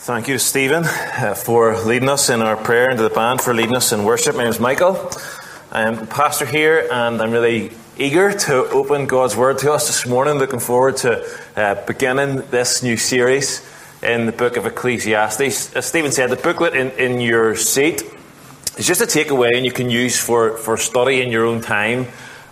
Thank you to Stephen for leading us in our prayer, and to the band for leading us in worship. My name is Michael. I am pastor here, and I'm really eager to open God's Word to us this morning. Looking forward to beginning this new series in the book of Ecclesiastes. As Stephen said, the booklet in your seat is just a takeaway, and you can use for study in your own time.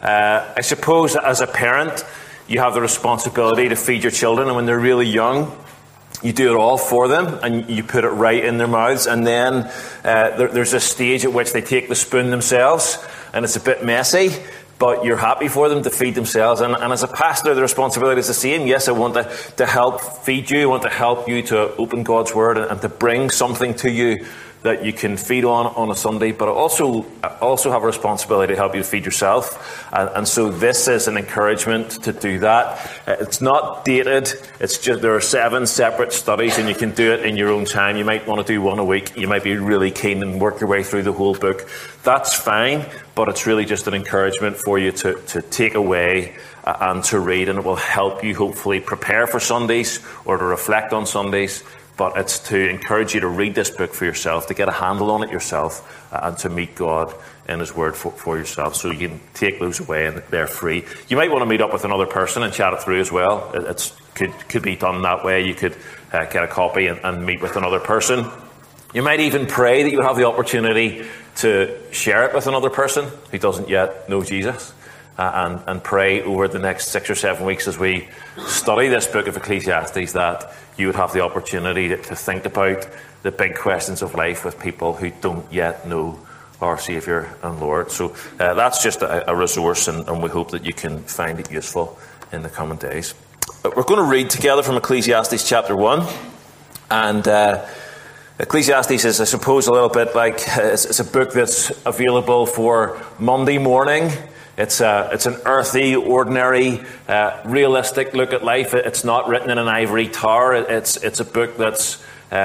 I suppose as a parent, you have the responsibility to feed your children, and when they're really young, you do it all for them, and you put it right in their mouths. And then there's a stage at which they take the spoon themselves, and it's a bit messy, but you're happy for them to feed themselves. And as a pastor, the responsibility is the same. Yes, I want to help feed you. I want to help you to open God's Word and to bring something to you that you can feed on a Sunday, but I also have a responsibility to help you to feed yourself. And so this is an encouragement to do that. It's not dated. It's just there are 7 separate studies, and you can do it in your own time. You might want to do one a week. You might be really keen and work your way through the whole book. That's fine, but it's really just an encouragement for you to take away and to read, and it will help you hopefully prepare for Sundays or to reflect on Sundays. But it's to encourage you to read this book for yourself, to get a handle on it yourself, and to meet God in His Word for yourself. So you can take those away, and they're free. You might want to meet up with another person and chat it through as well. It could be done that way. You could get a copy and meet with another person. You might even pray that you have the opportunity to share it with another person who doesn't yet know Jesus. And pray over the next 6 or 7 weeks as we study this book of Ecclesiastes that you would have the opportunity to think about the big questions of life with people who don't yet know our Saviour and Lord. So that's just a resource, and we hope that you can find it useful in the coming days. But we're going to read together from Ecclesiastes chapter 1. And Ecclesiastes is, I suppose, a little bit like it's a book that's available for Monday morning. It's an earthy, ordinary, realistic look at life. It's not written in an ivory tower. It's a book that's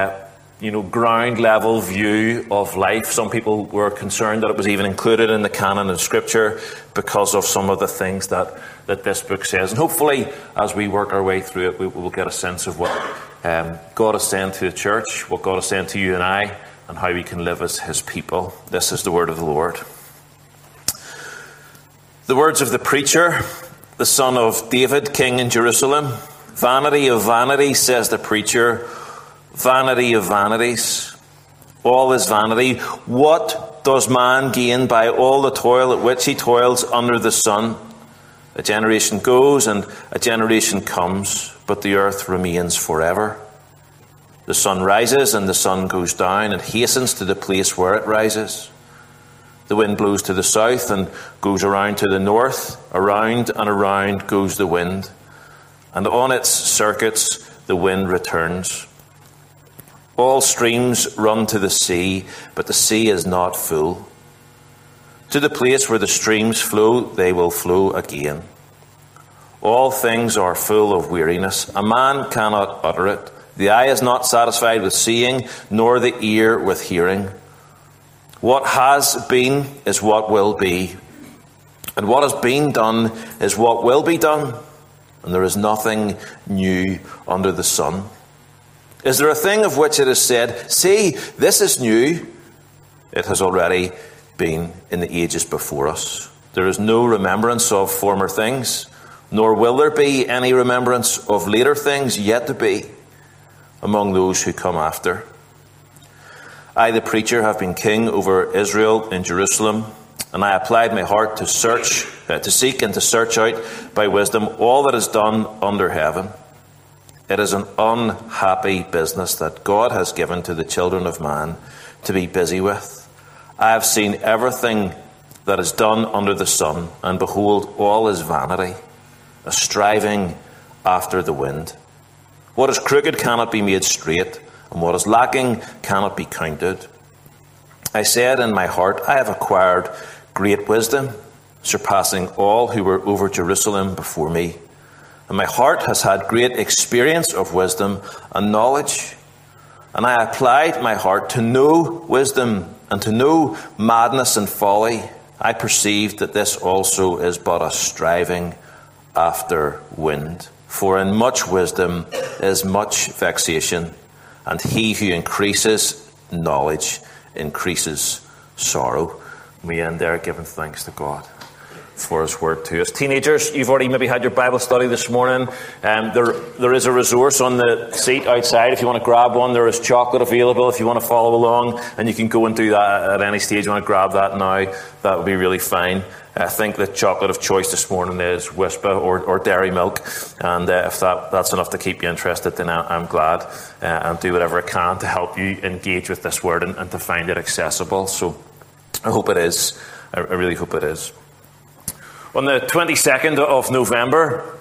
ground level view of life. Some people were concerned that it was even included in the canon of Scripture because of some of the things that this book says. And hopefully, as we work our way through it, we will get a sense of what God is saying to the church, what God is saying to you and I, and how we can live as His people. This is the word of the Lord. The words of the preacher, the son of David, king in Jerusalem. Vanity of vanities, says the preacher. Vanity of vanities. All is vanity. What does man gain by all the toil at which he toils under the sun? A generation goes and a generation comes, but the earth remains forever. The sun rises and the sun goes down and hastens to the place where it rises. The wind blows to the south and goes around to the north. Around and around goes the wind. And on its circuits the wind returns. All streams run to the sea, but the sea is not full. To the place where the streams flow, they will flow again. All things are full of weariness. A man cannot utter it. The eye is not satisfied with seeing, nor the ear with hearing. What has been is what will be, and what has been done is what will be done, and there is nothing new under the sun. Is there a thing of which it is said, "See, this is new"? It has already been in the ages before us. There is no remembrance of former things, nor will there be any remembrance of later things yet to be among those who come after. I, the preacher, have been king over Israel in Jerusalem, and I applied my heart to seek and to search out by wisdom all that is done under heaven. It is an unhappy business that God has given to the children of man to be busy with. I have seen everything that is done under the sun, and behold, all is vanity, a striving after the wind. What is crooked cannot be made straight, and what is lacking cannot be counted. I said in my heart, I have acquired great wisdom, surpassing all who were over Jerusalem before me. And my heart has had great experience of wisdom and knowledge. And I applied my heart to know wisdom and to know madness and folly. I perceived that this also is but a striving after wind. For in much wisdom is much vexation, and he who increases knowledge increases sorrow. We end there giving thanks to God for his word to us. Teenagers, you've already maybe had your Bible study this morning. There is a resource on the seat outside if you want to grab one. There is chocolate available if you want to follow along, and you can go and do that at any stage. You want to grab that now, that would be really fine. I think the chocolate of choice this morning is Wispa or Dairy Milk, and if that's enough to keep you interested, then I'm glad. I'll do whatever I can to help you engage with this word and to find it accessible. So I hope it is. I really hope it is. On the 22nd of November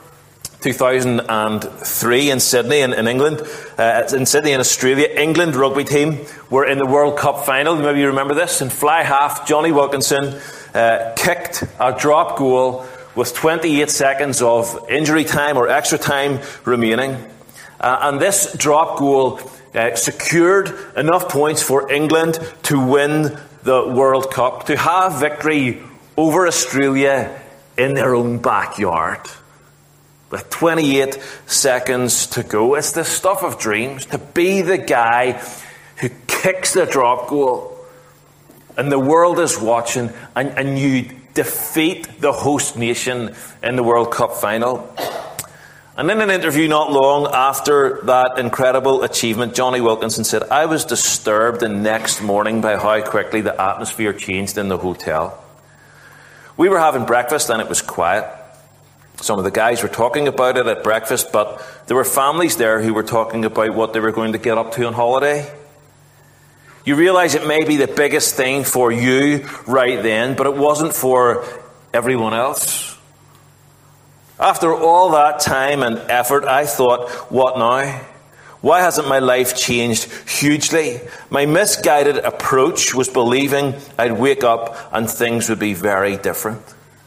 2003 in Sydney in England, in Sydney in Australia, England rugby team were in the World Cup final. Maybe you remember this. In fly half, Johnny Wilkinson kicked a drop goal with 28 seconds of injury time or extra time remaining. And this drop goal secured enough points for England to win the World Cup, to have victory over Australia in their own backyard, with 28 seconds to go. It's the stuff of dreams, to be the guy who kicks the drop goal, and the world is watching, and you defeat the host nation in the World Cup final. And in an interview not long after that incredible achievement, Johnny Wilkinson said, "I was disturbed the next morning by how quickly the atmosphere changed in the hotel. We were having breakfast and it was quiet. Some of the guys were talking about it at breakfast, but there were families there who were talking about what they were going to get up to on holiday. You realise it may be the biggest thing for you right then, but it wasn't for everyone else. After all that time and effort, I thought, what now? Why hasn't my life changed hugely? My misguided approach was believing I'd wake up and things would be very different."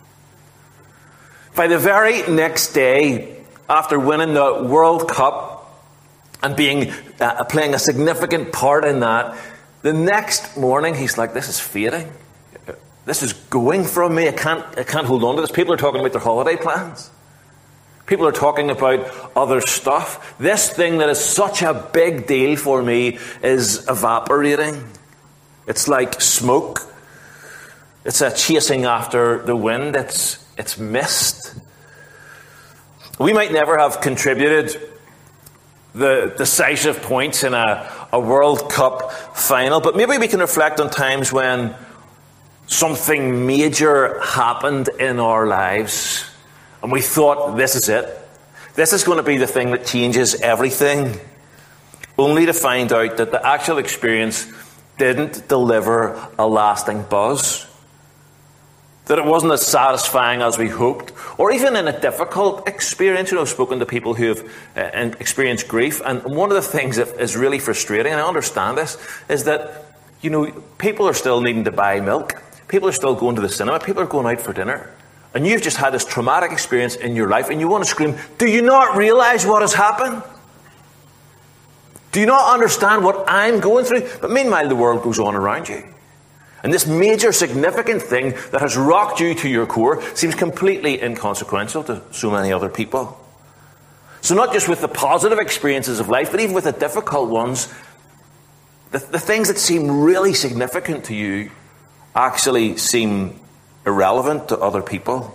By the very next day, after winning the World Cup and playing a significant part in that, the next morning he's like, "This is fading. This is going from me. I can't hold on to this. People are talking about their holiday plans. People are talking about other stuff. This thing that is such a big deal for me is evaporating. It's like smoke. It's a chasing after the wind. It's mist." We might never have contributed the decisive points in a World Cup final, but maybe we can reflect on times when something major happened in our lives and we thought, this is it. This is going to be the thing that changes everything. Only to find out that the actual experience didn't deliver a lasting buzz. That it wasn't as satisfying as we hoped. Or even in a difficult experience. I've spoken to people who have experienced grief. And one of the things that is really frustrating, and I understand this, is that, people are still needing to buy milk. People are still going to the cinema. People are going out for dinner. And you've just had this traumatic experience in your life and you want to scream, "Do you not realise what has happened? Do you not understand what I'm going through?" But meanwhile, the world goes on around you. And this major significant thing that has rocked you to your core seems completely inconsequential to so many other people. So not just with the positive experiences of life, but even with the difficult ones, the things that seem really significant to you actually seem irrelevant to other people.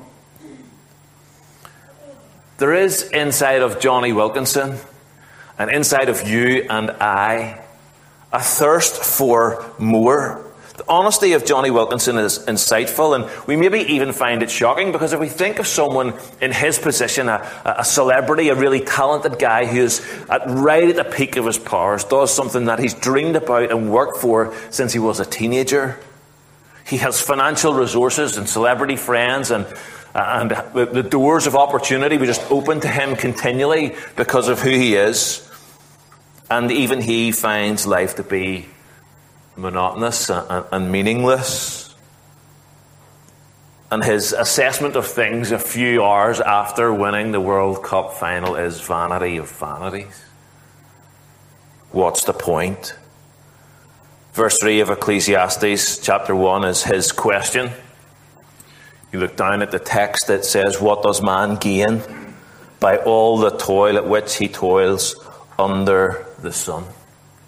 There is inside of Johnny Wilkinson and inside of you and I a thirst for more. The honesty of Johnny Wilkinson is insightful, and we maybe even find it shocking, because if we think of someone in his position, a celebrity, a really talented guy who's right at the peak of his powers, does something that he's dreamed about and worked for since he was a teenager. He has financial resources and celebrity friends, and the doors of opportunity were just open to him continually because of who he is. And even he finds life to be monotonous and meaningless. And his assessment of things a few hours after winning the World Cup final is vanity of vanities. What's the point? Verse 3 of Ecclesiastes chapter 1 is his question. You look down at the text that says, "What does man gain by all the toil at which he toils under the sun?"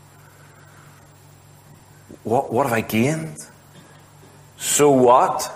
what have I gained? So what?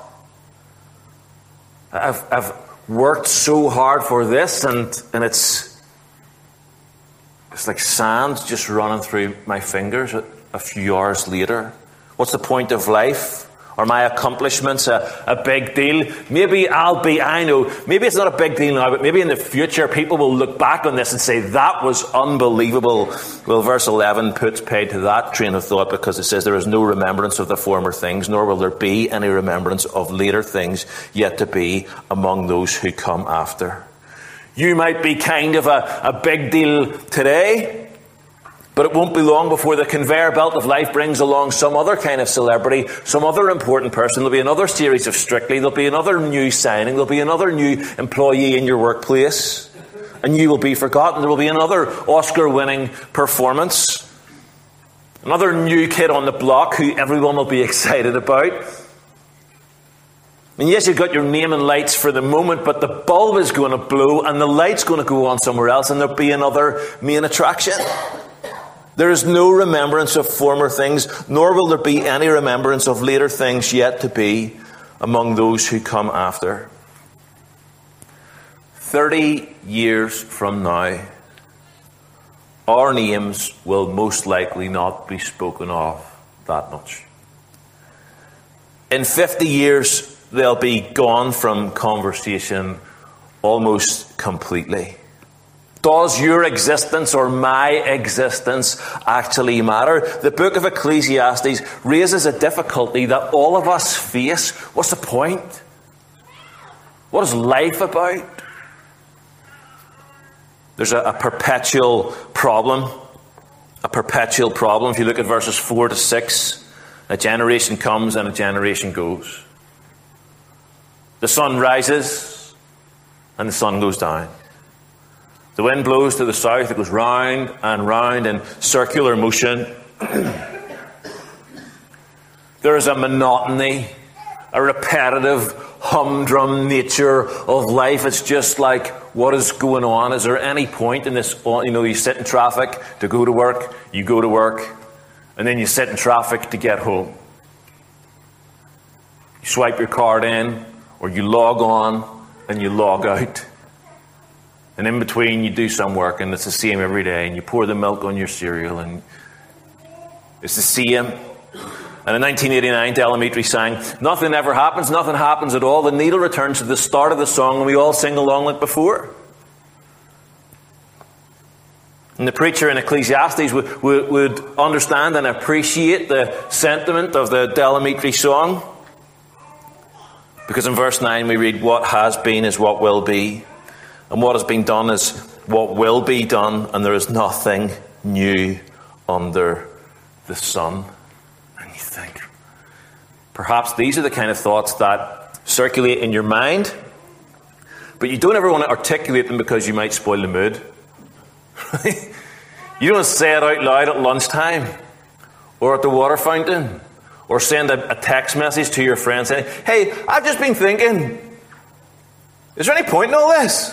I've worked so hard for this, and it's like sand just running through my fingers a few hours later. What's the point of life? Are my accomplishments a big deal? Maybe it's not a big deal now, but maybe in the future people will look back on this and say, that was unbelievable. Well, verse 11 puts paid to that train of thought, because it says, there is no remembrance of the former things, nor will there be any remembrance of later things yet to be among those who come after. You might be kind of a big deal today, but it won't be long before the conveyor belt of life brings along some other kind of celebrity, some other important person. There'll be another series of Strictly. There'll be another new signing. There'll be another new employee in your workplace. And you will be forgotten. There will be another Oscar-winning performance. Another new kid on the block who everyone will be excited about. And yes, you've got your name and lights for the moment, but the bulb is going to blow and the light's going to go on somewhere else, and there'll be another main attraction. There is no remembrance of former things, nor will there be any remembrance of later things yet to be among those who come after. 30 years from now, our names will most likely not be spoken of that much. In 50 years, they'll be gone from conversation almost completely. Does your existence or my existence actually matter? The book of Ecclesiastes raises a difficulty that all of us face. What's the point? What is life about? There's a perpetual problem. A perpetual problem. If you look at verses 4 to 6, a generation comes and a generation goes. The sun rises and the sun goes down. The wind blows to the south, it goes round and round in circular motion. There is a monotony, a repetitive, humdrum nature of life. It's just like, what is going on? Is there any point in this? You sit in traffic to go to work, you go to work, and then you sit in traffic to get home. You swipe your card in, or you log on, and you log out. And in between, you do some work, and it's the same every day. And you pour the milk on your cereal, and it's the same. And in 1989, Del Amitri sang, "Nothing ever happens, nothing happens at all. The needle returns to the start of the song, and we all sing along like before." And the preacher in Ecclesiastes would understand and appreciate the sentiment of the Del Amitri song. Because in verse 9 we read, "What has been is what will be. And what has been done is what will be done, and there is nothing new under the sun." And you think, perhaps these are the kind of thoughts that circulate in your mind, but you don't ever want to articulate them because you might spoil the mood. You don't say it out loud at lunchtime, or at the water fountain, or send a text message to your friend saying, "Hey, I've just been thinking, is there any point in all this?"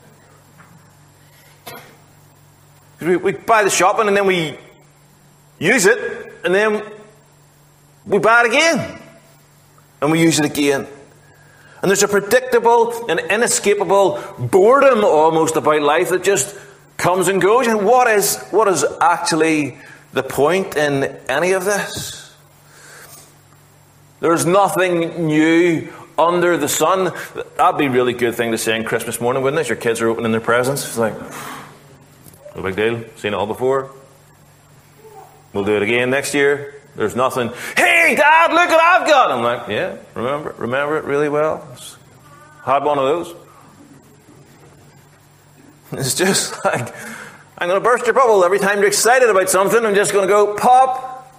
We buy the shopping and then we use it, and then we buy it again and we use it again. And there's a predictable and inescapable boredom almost about life that just comes and goes. And what is actually the point in any of this? There's nothing new under the sun. That'd be a really good thing to say on Christmas morning, wouldn't it? Your kids are opening their presents. It's like, no big deal. Seen it all before. We'll do it again next year. There's nothing. "Hey, Dad, look what I've got." I'm like, yeah, remember it really well. Had one of those. It's just like, I'm going to burst your bubble. Every time you're excited about something, I'm just going to go pop.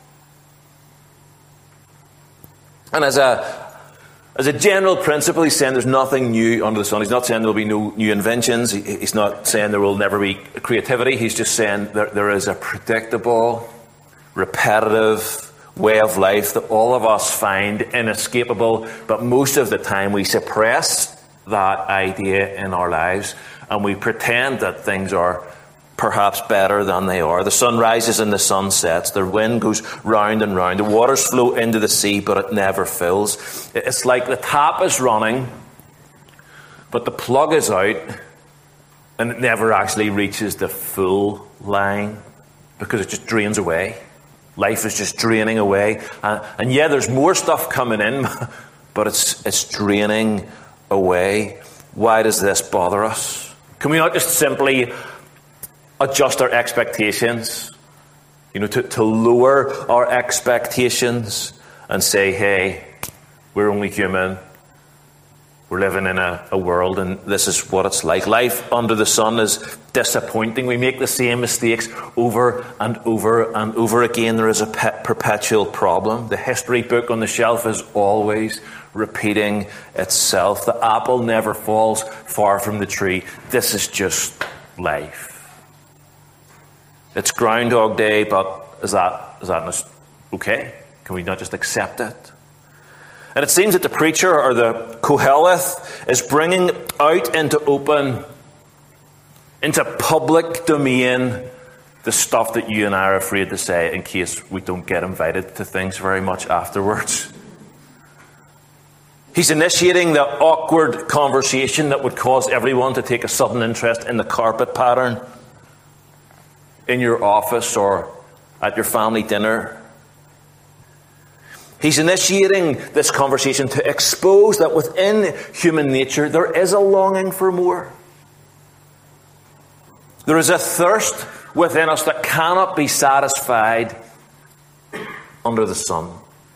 And as a general principle, he's saying there's nothing new under the sun. He's not saying there will be no new inventions. He's not saying there will never be creativity. He's just saying there is a predictable, repetitive way of life that all of us find inescapable. But most of the time we suppress that idea in our lives, and we pretend that things are perhaps better than they are. The sun rises and the sun sets. The wind goes round and round. The waters flow into the sea, but it never fills. It's like the tap is running, but the plug is out, and it never actually reaches the full line because it just drains away. Life is just draining away. And yeah, there's more stuff coming in, but it's draining away. Why does this bother us? Can we not just simply adjust our expectations? To lower our expectations and say, hey, we're only human. We're living in a world, and this is what it's like. Life under the sun is disappointing. We make the same mistakes over and over and over again. There is a perpetual problem. The history book on the shelf is always repeating itself. The apple never falls far from the tree. This is just life. It's Groundhog Day, but is that okay? Can we not just accept it? And it seems that the preacher, or the Koheleth, is bringing out into public domain the stuff that you and I are afraid to say in case we don't get invited to things very much afterwards. He's initiating the awkward conversation that would cause everyone to take a sudden interest in the carpet pattern in your office or at your family dinner. He's initiating this conversation to expose that within human nature there is a longing for more. There is a thirst within us that cannot be satisfied under the sun.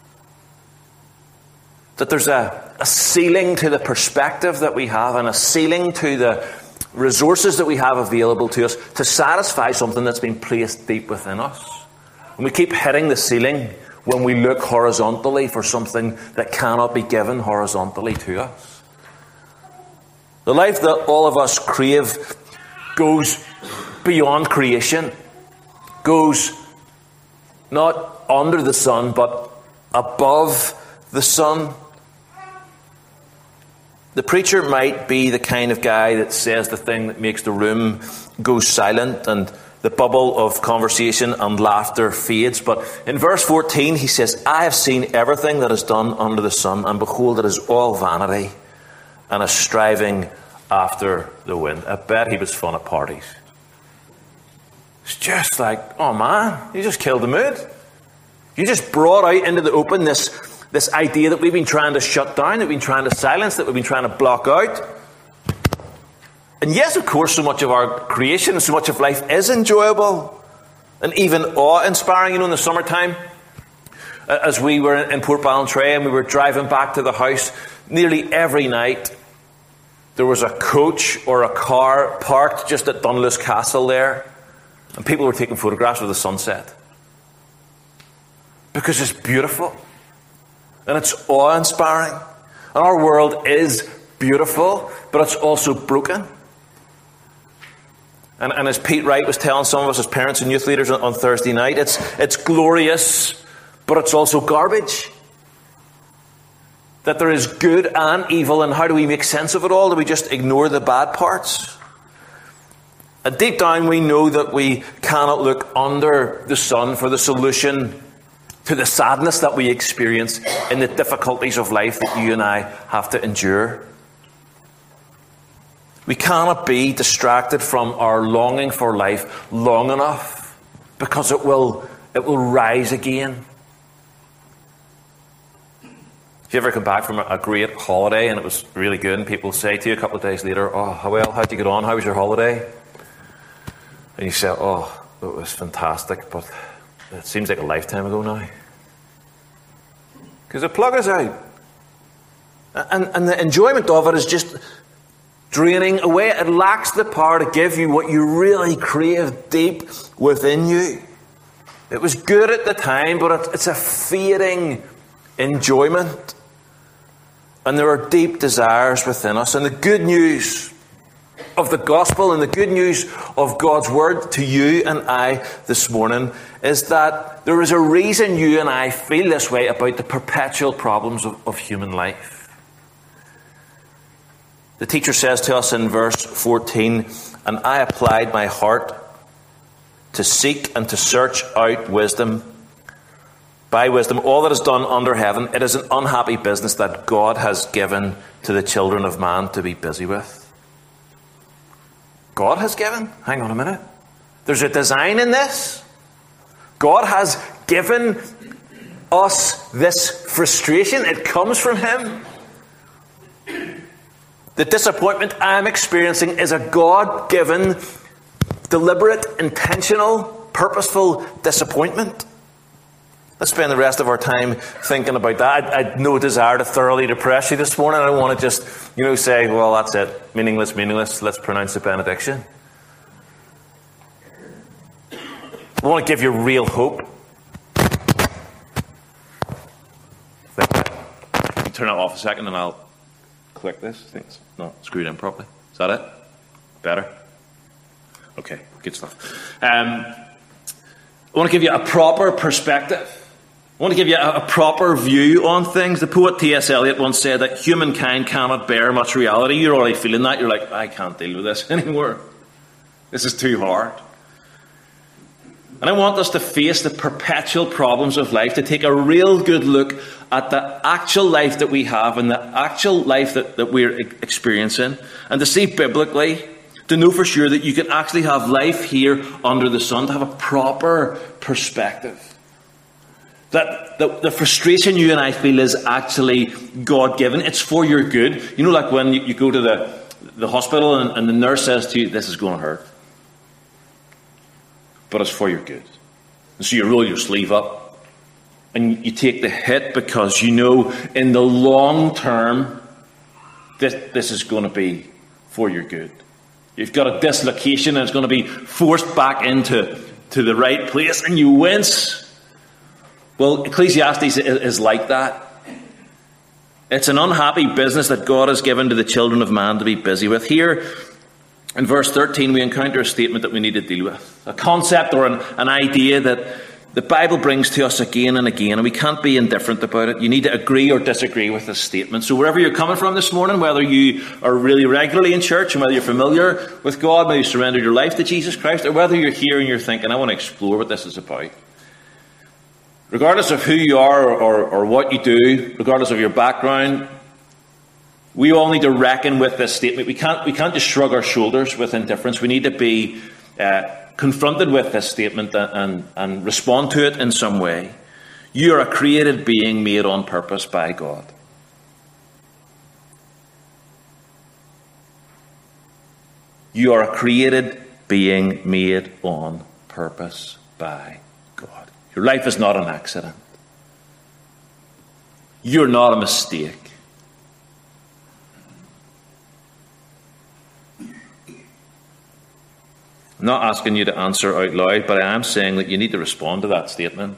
That there's a ceiling to the perspective that we have and a ceiling to the resources that we have available to us to satisfy something that's been placed deep within us. And we keep hitting the ceiling when we look horizontally for something that cannot be given horizontally to us. The life that all of us crave goes beyond creation, goes not under the sun, but above the sun. The preacher might be the kind of guy that says the thing that makes the room go silent and the bubble of conversation and laughter fades. But in verse 14 he says, I have seen everything that is done under the sun, and behold, it is all vanity and a striving after the wind. I bet he was fun at parties. It's just like, oh man, you just killed the mood. You just brought out into the open this idea that we've been trying to shut down, that we've been trying to silence, that we've been trying to block out. And yes, of course, so much of our creation and so much of life is enjoyable and even awe-inspiring. In the summertime, as we were in Port Ballantrae and we were driving back to the house, nearly every night there was a coach or a car parked just at Dunluce Castle there, and people were taking photographs of the sunset. Because it's beautiful and it's awe-inspiring. And our world is beautiful, but it's also broken. And as Pete Wright was telling some of us as parents and youth leaders on Thursday night, it's glorious, but it's also garbage. That there is good and evil, and how do we make sense of it all? Do we just ignore the bad parts? And deep down we know that we cannot look under the sun for the solution to the sadness that we experience in the difficulties of life that you and I have to endure. We cannot be distracted from our longing for life long enough, because it will rise again. If you ever come back from a great holiday and it was really good, and people say to you a couple of days later, oh, well, how'd you get on? How was your holiday? And you say, oh, it was fantastic, but it seems like a lifetime ago now. Because the plug is out. And the enjoyment of it is just draining away. It lacks the power to give you what you really crave deep within you. It was good at the time, but it's a fading enjoyment. And there are deep desires within us. And the good news of the gospel and the good news of God's word to you and I this morning is that there is a reason you and I feel this way about the perpetual problems of human life. The teacher says to us in verse 14, and I applied my heart to seek and to search out wisdom. By wisdom, all that is done under heaven, it is an unhappy business that God has given to the children of man to be busy with. God has given? Hang on a minute. There's a design in this. God has given us this frustration. It comes from Him. The disappointment I'm experiencing is a God-given, deliberate, intentional, purposeful disappointment. Let's spend the rest of our time thinking about that. I had no desire to thoroughly depress you this morning. I don't want to just, say, well, that's it. Meaningless, meaningless. Let's pronounce the benediction. I want to give you real hope. Turn it off a second and I'll click this. I think it's not screwed in properly. Is that it? Better? Okay, good stuff. I want to give you a proper perspective. I want to give you a proper view on things. The poet T.S. Eliot once said that humankind cannot bear much reality. You're already feeling that. You're like, I can't deal with this anymore. This is too hard. And I want us to face the perpetual problems of life, to take a real good look at the actual life that we have and the actual life that we're experiencing, and to see biblically, to know for sure that you can actually have life here under the sun, to have a proper perspective. That the frustration you and I feel is actually God-given. It's for your good. Like when you go to the hospital and the nurse says to you, this is going to hurt. But it's for your good. And so you roll your sleeve up and you take the hit because in the long term, this is going to be for your good. You've got a dislocation and it's going to be forced back into the right place and you wince. Well, Ecclesiastes is like that. It's an unhappy business that God has given to the children of man to be busy with. Here, in verse 13, we encounter a statement that we need to deal with. A concept or an idea that the Bible brings to us again and again, and we can't be indifferent about it. You need to agree or disagree with this statement. So wherever you're coming from this morning, whether you are really regularly in church, and whether you're familiar with God, whether you surrendered your life to Jesus Christ, or whether you're here and you're thinking, I want to explore what this is about. Regardless of who you are or what you do, regardless of your background, we all need to reckon with this statement. We can't just shrug our shoulders with indifference. We need to be confronted with this statement and respond to it in some way. You are a created being made on purpose by God. You are a created being made on purpose by God. Your life is not an accident. You're not a mistake. I'm not asking you to answer out loud, but I am saying that you need to respond to that statement.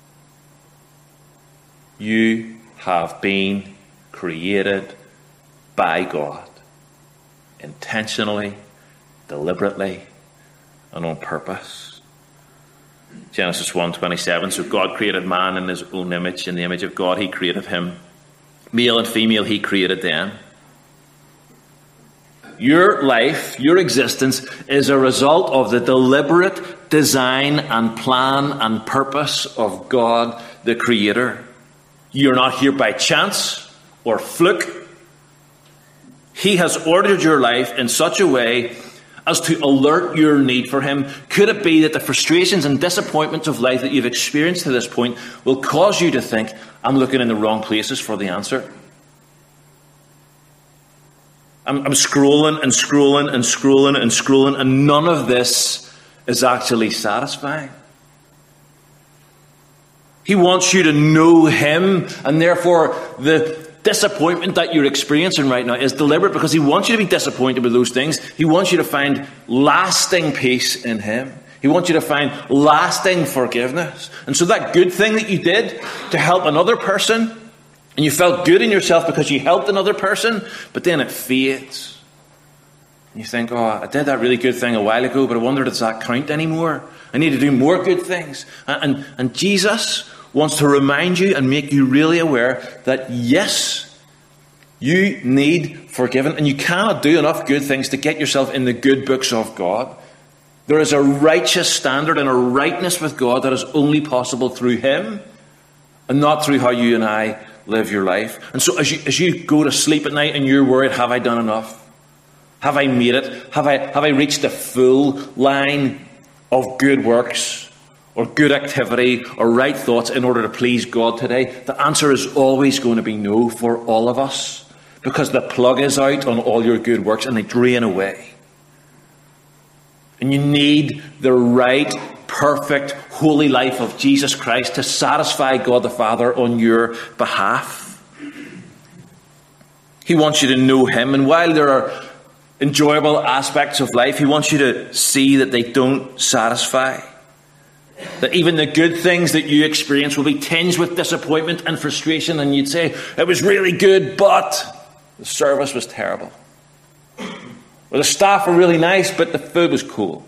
You have been created by God, intentionally, deliberately, and on purpose. Genesis 1:27, so God created man in his own image. In the image of God, he created him. Male and female, he created them. Your life, your existence, is a result of the deliberate design and plan and purpose of God, the Creator. You're not here by chance or fluke. He has ordered your life in such a way as to alert your need for him. Could it be that the frustrations and disappointments of life that you've experienced to this point will cause you to think, I'm looking in the wrong places for the answer? I'm scrolling and scrolling and scrolling and scrolling, and none of this is actually satisfying. He wants you to know him, and therefore the disappointment that you're experiencing right now is deliberate, because he wants you to be disappointed with those things. He wants you to find lasting peace in him. He wants you to find lasting forgiveness. And so that good thing that you did to help another person, and you felt good in yourself because you helped another person, but then it fades. And you think, oh, I did that really good thing a while ago, but I wonder, does that count anymore? I need to do more good things. And Jesus wants to remind you and make you really aware that yes, you need forgiven, and you cannot do enough good things to get yourself in the good books of God. There is a righteous standard and a rightness with God that is only possible through him and not through how you and I live your life. And so as you go to sleep at night and you're worried, have I done enough? Have I made it? Have I reached the full line of good works or good activity or right thoughts in order to please God today? The answer is always going to be no for all of us, because the plug is out on all your good works and they drain away. And you need the right, perfect, holy life of Jesus Christ to satisfy God the Father on your behalf. He wants you to know him, and while there are enjoyable aspects of life, he wants you to see that they don't satisfy. That even the good things that you experience will be tinged with disappointment and frustration, and you'd say, it was really good, but the service was terrible. Or the staff were really nice, but the food was cold.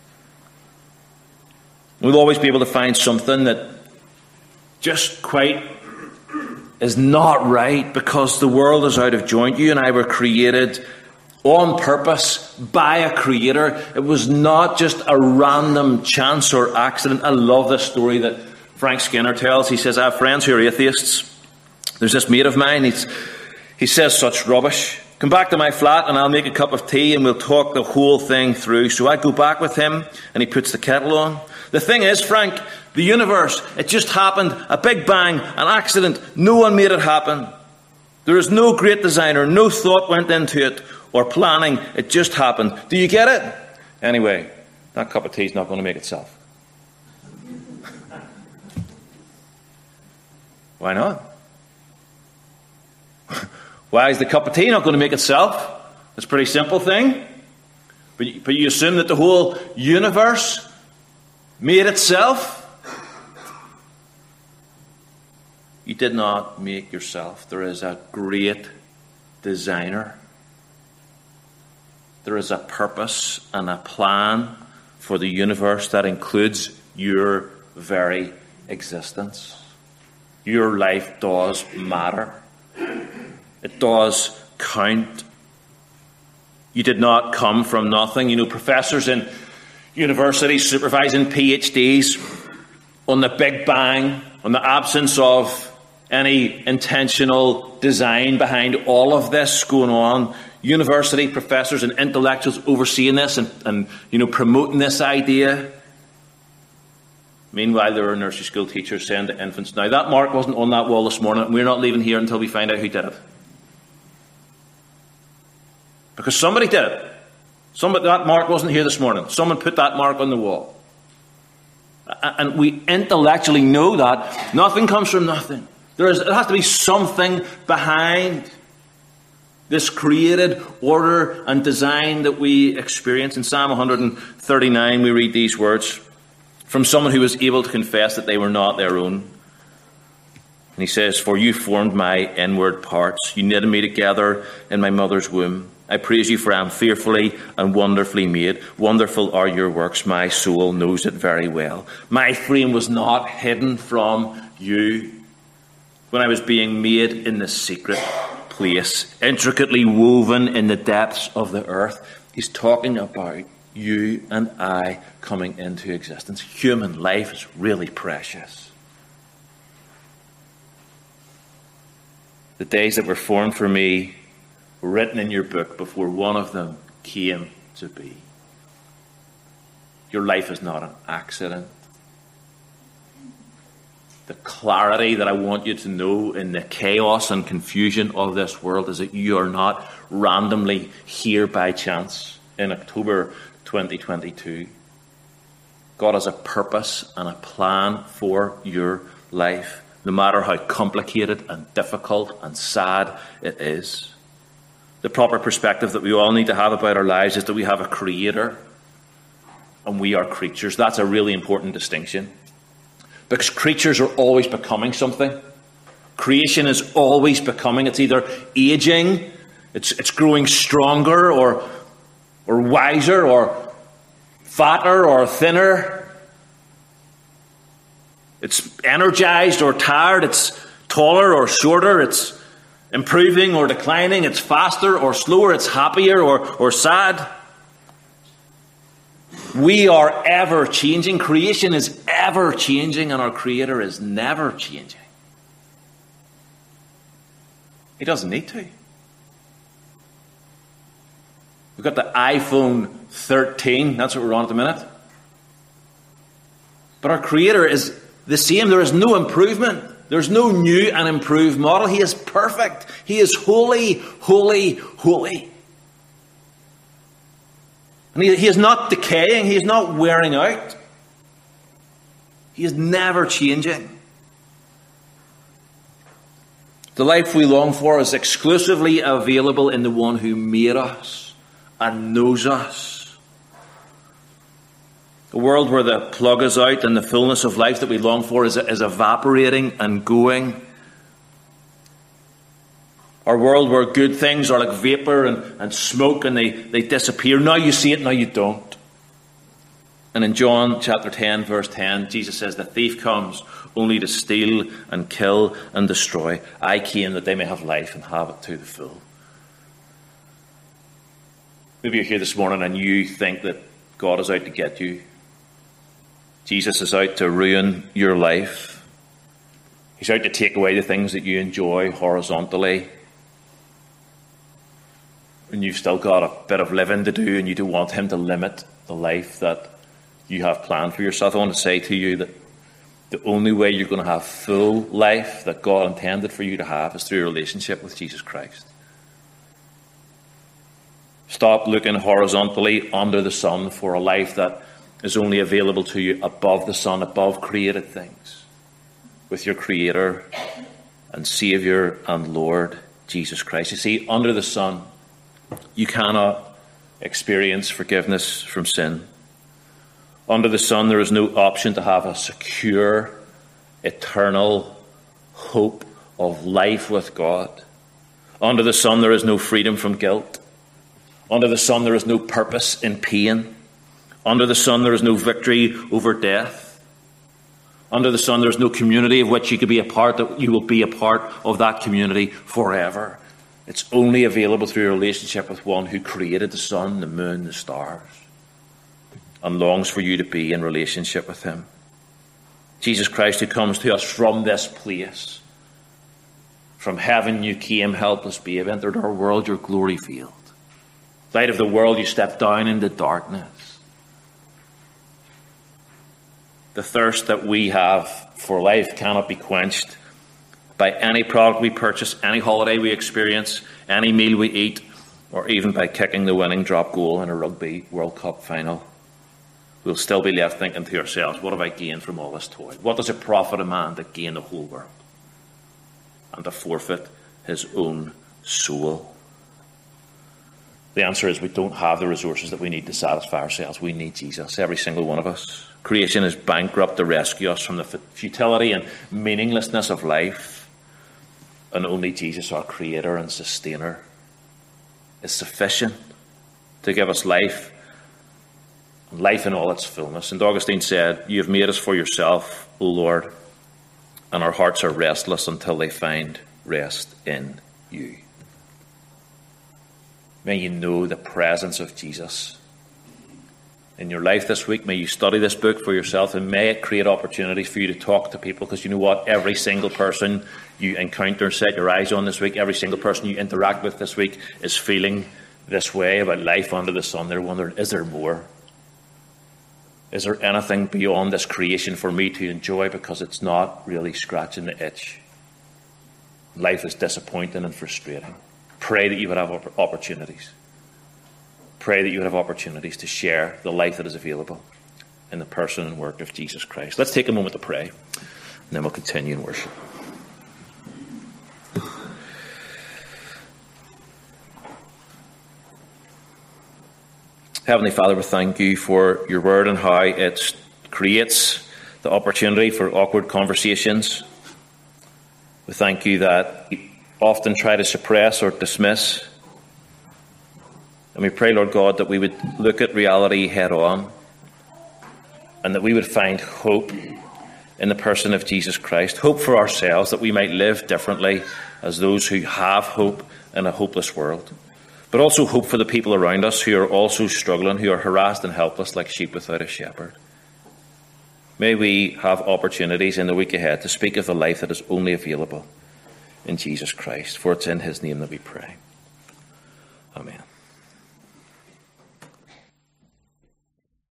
We'll always be able to find something that just quite is not right, because the world is out of joint. You and I were created on purpose by a creator. It was not just a random chance or accident. I love this story that Frank Skinner tells. He says, I have friends who are atheists. There's this mate of mine. He says such rubbish. Come back to my flat and I'll make a cup of tea and we'll talk the whole thing through. So I go back with him and he puts the kettle on. The thing is, Frank, the universe, it just happened. A big bang, an accident. No one made it happen. There is no great designer. No thought went into it or planning. It just happened. Do you get it? Anyway, that cup of tea is not going to make itself. Why not? Why is the cup of tea not going to make itself? It's a pretty simple thing. But you assume that the whole universe made itself? You did not make yourself. There is a great designer. There is a purpose and a plan for the universe that includes your very existence. Your life does matter. It does count. You did not come from nothing. You know, professors in universities supervising PhDs on the Big Bang, on the absence of any intentional design behind all of this going on. University professors and intellectuals overseeing this and promoting this idea. Meanwhile, there are nursery school teachers saying to infants, now that mark wasn't on that wall this morning, and we're not leaving here until we find out who did it. Because somebody did it. That mark wasn't here this morning. Someone put that mark on the wall. And we intellectually know that. Nothing comes from nothing. There has to be something behind this created order and design that we experience. In Psalm 139, we read these words from someone who was able to confess that they were not their own. And he says, for you formed my inward parts. You knitted me together in my mother's womb. I praise you, for I am fearfully and wonderfully made. Wonderful are your works. My soul knows it very well. My frame was not hidden from you when I was being made in the secret place, intricately woven in the depths of the earth. He's talking about you and I coming into existence. Human life is really precious. The days that were formed for me were written in your book before one of them came to be. Your life is not an accident. The clarity that I want you to know in the chaos and confusion of this world is that you are not randomly here by chance in October 2022. God has a purpose and a plan for your life, no matter how complicated and difficult and sad it is. The proper perspective that we all need to have about our lives is that we have a creator and we are creatures. That's a really important distinction. Because creatures are always becoming something. Creation is always becoming. It's either aging, it's growing stronger or wiser or fatter or thinner. It's energized or tired. It's taller or shorter. It's improving or declining. It's faster or slower. It's happier or sad. We are ever changing. Creation is ever changing, and our Creator is never changing. He doesn't need to. We've got the iPhone 13. That's what we're on at the minute. But our Creator is the same. There is no improvement. There's no new and improved model. He is perfect. He is holy, holy, holy. And he is not decaying. He is not wearing out. He is never changing. The life we long for is exclusively available in the one who made us and knows us. A world where the plug is out and the fullness of life that we long for is evaporating and going. Our world where good things are like vapor and smoke and they disappear. Now you see it, now you don't. And in John chapter 10, verse 10, Jesus says, the thief comes only to steal and kill and destroy. I came that they may have life and have it to the full. Maybe you're here this morning and you think that God is out to get you. Jesus is out to ruin your life. He's out to take away the things that you enjoy horizontally. And you've still got a bit of living to do and you don't want him to limit the life that you have planned for yourself. I want to say to you that the only way you're going to have full life that God intended for you to have is through a relationship with Jesus Christ. Stop looking horizontally under the sun for a life that is only available to you above the sun, above created things, with your Creator and Saviour and Lord Jesus Christ. You see, under the sun, you cannot experience forgiveness from sin. Under the sun, there is no option to have a secure, eternal hope of life with God. Under the sun, there is no freedom from guilt. Under the sun, there is no purpose in pain. Under the sun, there is no victory over death. Under the sun, there is no community of which you could be a part, that you will be a part of that community forever. It's only available through a relationship with one who created the sun, the moon, the stars, and longs for you to be in relationship with him. Jesus Christ, who comes to us from this place. From heaven you came, helpless babe, entered our world, your glory veiled. Light of the world, you stepped down into darkness. The thirst that we have for life cannot be quenched by any product we purchase, any holiday we experience, any meal we eat, or even by kicking the winning drop goal in a Rugby World Cup final. We'll still be left thinking to ourselves, what have I gained from all this toil? What does it profit a man to gain the whole world and to forfeit his own soul? The answer is we don't have the resources that we need to satisfy ourselves. We need Jesus, every single one of us. Creation is bankrupt to rescue us from the futility and meaninglessness of life. And only Jesus, our Creator and Sustainer, is sufficient to give us life, and life in all its fullness. And Augustine said, you have made us for yourself, O Lord, and our hearts are restless until they find rest in you. May you know the presence of Jesus in your life this week. May you study this book for yourself, and may it create opportunities for you to talk to people, because you know what? Every single person you encounter, set your eyes on this week, every single person you interact with this week is feeling this way about life under the sun. They're wondering, is there more? Is there anything beyond this creation for me to enjoy, because it's not really scratching the itch? Life is disappointing and frustrating. Pray that you would have opportunities. Pray that you would have opportunities to share the life that is available in the person and work of Jesus Christ. Let's take a moment to pray, and then we'll continue in worship. Heavenly Father, we thank you for your word and how it creates the opportunity for awkward conversations. We thank you that we often try to suppress or dismiss. And we pray, Lord God, that we would look at reality head on, and that we would find hope in the person of Jesus Christ. Hope for ourselves, that we might live differently as those who have hope in a hopeless world. but also hope for the people around us who are also struggling, who are harassed and helpless like sheep without a shepherd. May we have opportunities in the week ahead to speak of the life that is only available in Jesus Christ, for it's in his name that we pray. Amen.